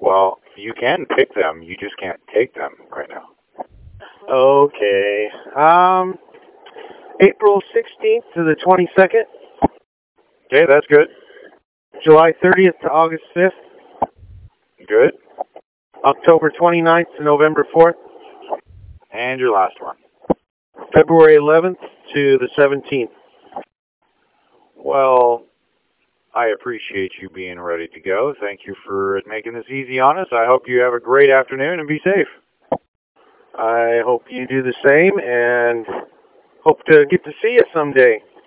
Well, you can pick them. You just can't take them right now. Okay. April 16th to the 22nd. Okay, that's good. July 30th to August 5th. Good. October 29th to November 4th. And your last one. February 11th to the 17th. Well, I appreciate you being ready to go. Thank you for making this easy on us. I hope you have a great afternoon and be safe. I hope you do the same and hope to get to see you someday.